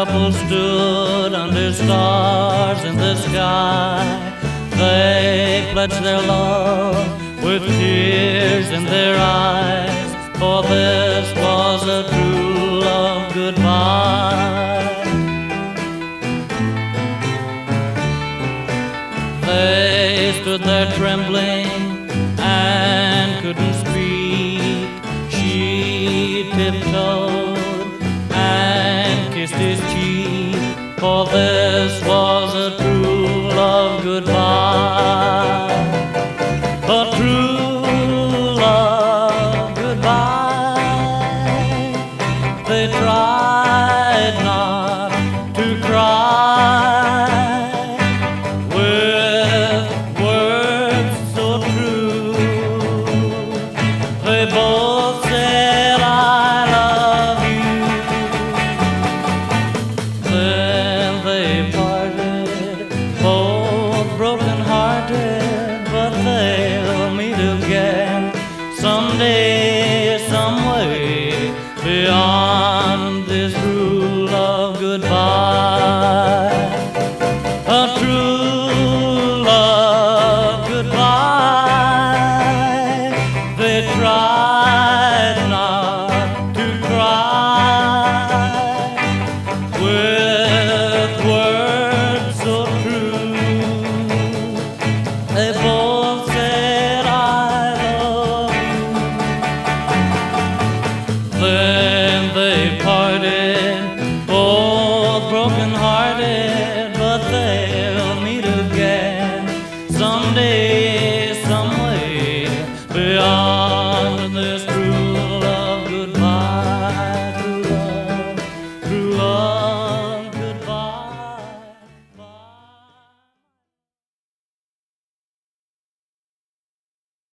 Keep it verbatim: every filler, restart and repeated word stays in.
couple stood under stars in the sky. They pledged their love with tears in their eyes, for this was a true love goodbye. They stood there trembling and couldn't speak. She tiptoed and kissed his cheek, for this